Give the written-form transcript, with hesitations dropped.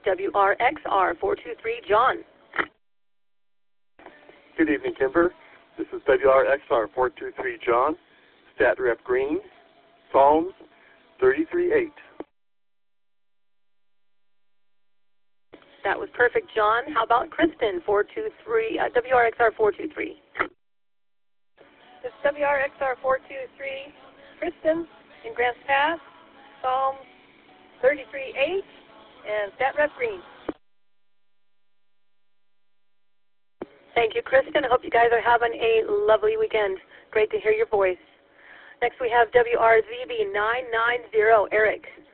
WRXR 423, John. Good evening, Kimber. This is WRXR 423, John. Stat Rep Green, Psalms 33:8. That was perfect, John. How about Kristen, 423, WRXR 423? This is WRXR 423, Kristen in Grants Pass, Psalm 33:8, and Stat Rep Green. Thank you, Kristen. I hope you guys are having a lovely weekend. Great to hear your voice. Next we have WRZB 990, Eric.